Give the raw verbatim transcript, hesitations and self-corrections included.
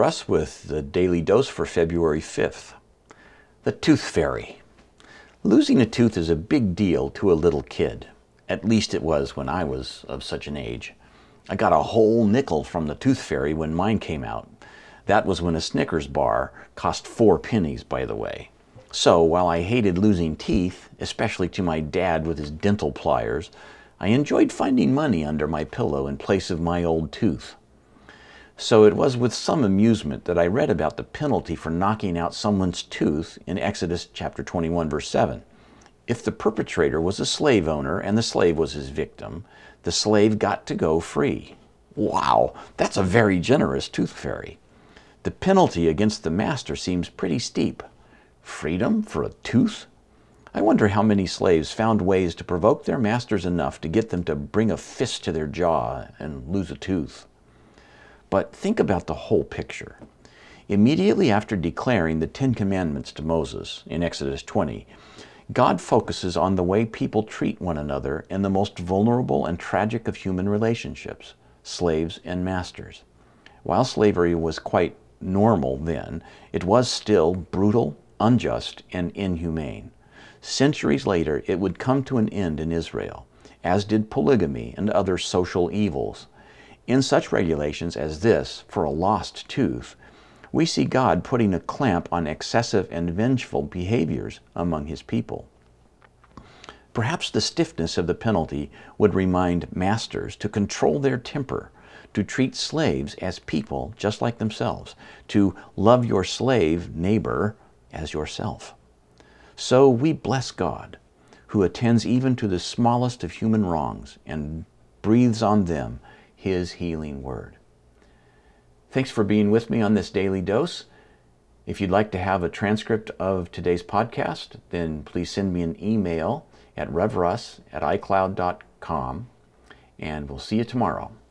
Russ with the Daily Dose for February fifth. The Tooth Fairy. Losing a tooth is a big deal to a little kid. At least it was when I was of such an age. I got a whole nickel from the Tooth Fairy when mine came out. That was when a Snickers bar cost four pennies, by the way. So while I hated losing teeth, especially to my dad with his dental pliers, I enjoyed finding money under my pillow in place of my old tooth. So it was with some amusement that I read about the penalty for knocking out someone's tooth in Exodus chapter twenty-one, verse seven. If the perpetrator was a slave owner and the slave was his victim, the slave got to go free. Wow, that's a very generous tooth fairy. The penalty against the master seems pretty steep. Freedom for a tooth? I wonder how many slaves found ways to provoke their masters enough to get them to bring a fist to their jaw and lose a tooth. But think about the whole picture. Immediately after declaring the Ten Commandments to Moses in Exodus twenty, God focuses on the way people treat one another in the most vulnerable and tragic of human relationships, slaves and masters. While slavery was quite normal then, it was still brutal, unjust, and inhumane. Centuries later, it would come to an end in Israel, as did polygamy and other social evils. In such regulations as this, for a lost tooth, we see God putting a clamp on excessive and vengeful behaviors among his people. Perhaps the stiffness of the penalty would remind masters to control their temper, to treat slaves as people just like themselves, to love your slave neighbor as yourself. So we bless God, who attends even to the smallest of human wrongs and breathes on them his healing word. Thanks for being with me on this daily dose. If you'd like to have a transcript of today's podcast, then please send me an email at revruss at i cloud dot com, and we'll see you tomorrow.